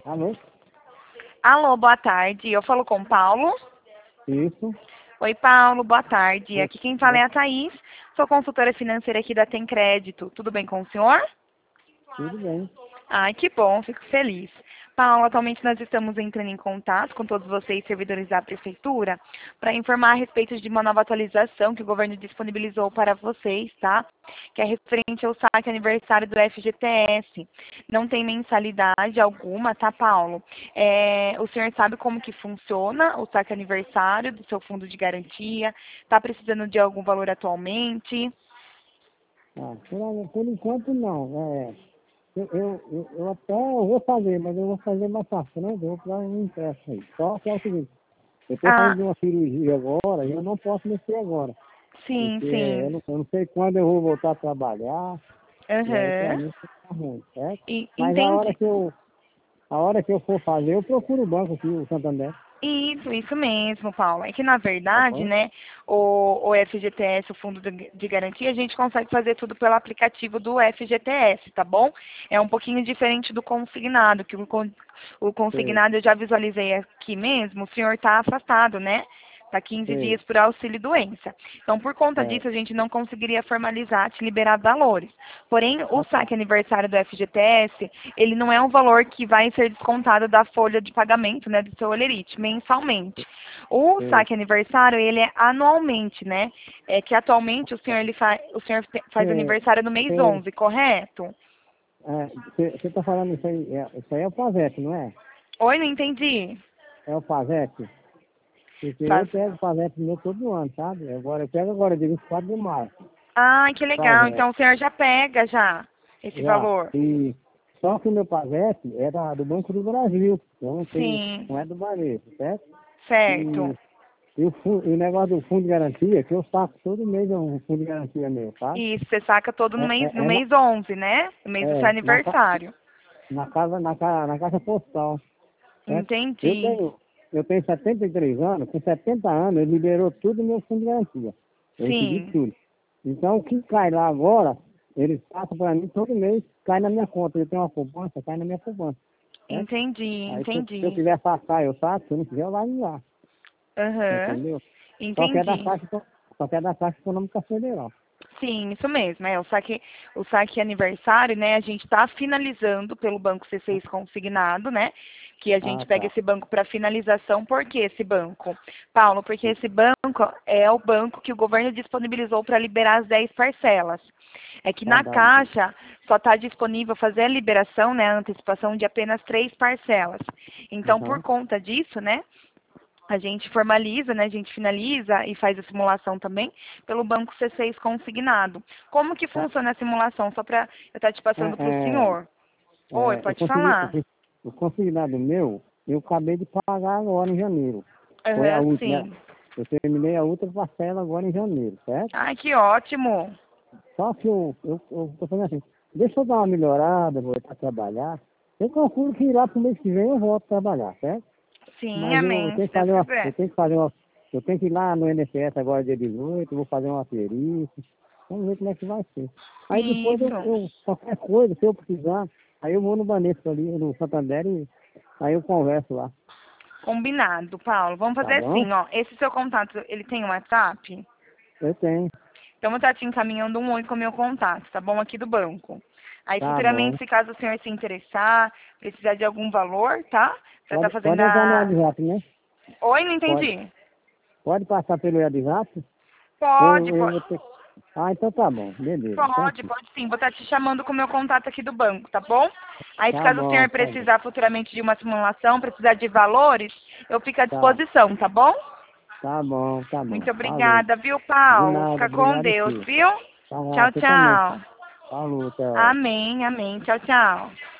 Alô? Alô, boa tarde. Eu falo com o Paulo. Isso. Oi, Paulo, boa tarde. Isso. Aqui quem fala é a Thaís. Sou consultora financeira aqui da Tem Crédito. Tudo bem com o senhor? Tudo bem. Ai, que bom, fico feliz. Paulo, atualmente nós estamos entrando em contato com todos vocês, servidores da Prefeitura, para informar a respeito de uma nova atualização que o governo disponibilizou para vocês, tá? Que é referente ao saque aniversário do FGTS. Não tem mensalidade alguma, tá, Paulo? O senhor sabe como que funciona o saque aniversário do seu fundo de garantia? Está precisando de algum valor atualmente? Por enquanto não. Eu até vou fazer, mas eu vou fazer mais fácil, né? Eu vou para um empréstimo aí. Só que é o seguinte, eu estou Ah, saindo de uma cirurgia agora e eu não posso mexer agora. sim, Porque sim. eu não sei quando eu vou voltar a trabalhar, e aí para Aham. mim fica ruim, certo? Mas Entendi. a hora que eu for fazer, eu procuro o banco aqui, o Santander. Isso mesmo, Paulo. É que, na Tá verdade, bom? né, o FGTS, o Fundo de Garantia, a gente consegue fazer tudo pelo aplicativo do FGTS, tá bom? É um pouquinho diferente do consignado, que o Sei, consignado eu já visualizei aqui mesmo, o senhor está afastado, né? Está 15 sei. dias por auxílio doença. Então, por conta É. disso, a gente não conseguiria formalizar, te liberar valores. Porém, o Ah, tá. saque aniversário do FGTS, ele não é um valor que vai ser descontado da folha de pagamento, né, do seu Olerite, mensalmente. O Sei. saque aniversário, ele é anualmente, né? É que atualmente o senhor faz Sei. aniversário no mês Sei. 11, correto? Você está falando isso aí, isso aí é o PASEP, não é? Oi, não entendi. É o PASEP? Porque eu Faz... pego o PASEP meu todo ano, sabe? Agora, eu pego agora, dia 24 de março, Ai, que legal. PASEP. Então o senhor já pega já esse Já. valor. E só que o meu PASEP é do Banco do Brasil. Eu não tenho, Sim, não é do Banespa, certo? certo. E o negócio do fundo de garantia, que eu saco todo mês é um fundo de garantia meu, sabe? Isso, você saca todo É, no é, é, na, mês 11, né? No mês do seu é na, ca- aniversário. na caixa postal. Certo? Eu Entendi. tenho, eu tenho 73 anos, com 70 anos ele liberou tudo meu fundo de garantia. Eu recebi Sim, tudo. Então o que cai lá agora, eles passam para mim todo mês, cai na minha conta. Eu tenho uma poupança, cai na minha poupança. Certo? entendi, Aí se eu entendi. quiser sacar, eu saco, se eu não quiser, eu largo lá. Aham, Entendeu? Só que é da entendi. Caixa, só que é da Caixa Econômica Federal. Sim, isso mesmo. O saque aniversário, né? A gente está finalizando pelo Banco C6 consignado, né? Que a gente Ah, pega tá. esse banco para finalização. Por que esse banco? Paulo, porque esse banco é o banco que o governo disponibilizou para liberar as 10 parcelas. É que Tá na dado. Caixa só está disponível fazer a liberação, né? A antecipação de apenas 3 parcelas. Então, por Aham. conta disso, né? A gente formaliza, né? A gente finaliza e faz a simulação também pelo banco C6 consignado. Como que Tá. funciona a simulação? Só para eu estar te É, passando para o é, senhor. Oi, eu pode consegui, falar. o consignado meu, eu acabei de pagar agora em janeiro. Foi a Aham, última. sim. Eu terminei a outra parcela agora em janeiro, certo? Ai, que ótimo. Só que eu tô falando assim, deixa eu dar uma melhorada, voltar a trabalhar. Eu calculo que lá pro mês que vem eu volto a trabalhar, certo? Sim, Mas eu amém, tenho se que Deus fazer quiser. eu tenho que ir lá no INSS agora dia 18, vou fazer uma perícia. Vamos ver como é que vai ser. Aí depois Isso. qualquer coisa, se eu precisar, aí eu vou no Banespa ali, no Santander, e aí eu converso lá, Combinado, Paulo. Vamos tá fazer bom? assim, ó. Esse seu contato, ele tem um WhatsApp? Eu tenho, Então, eu vou estar te encaminhando um oi com o meu contato, tá bom? Aqui do banco. Aí, tá bom. futuramente, se caso o senhor se interessar, precisar de algum valor, tá? Pra estar fazendo Pode entrar no a... WhatsApp, né? Oi, não Pode. entendi. Pode passar pelo WhatsApp? Pode, Eu vou ter. Ah, então tá bom, beleza, pode, tranquilo. pode sim. Vou estar te chamando com o meu contato aqui do banco, tá bom? Aí, se Tá caso o bom, senhor tá bom. precisar futuramente de uma simulação, precisar de valores, eu fico à Tá, disposição, tá bom? tá bom, tá bom. Muito Falou. obrigada, viu, De Paulo? nada, Fica com obrigado a Deus, você. viu? Tá, Tchau, você também. tchau. Falou, tchau. Amém, amém. Tchau, tchau.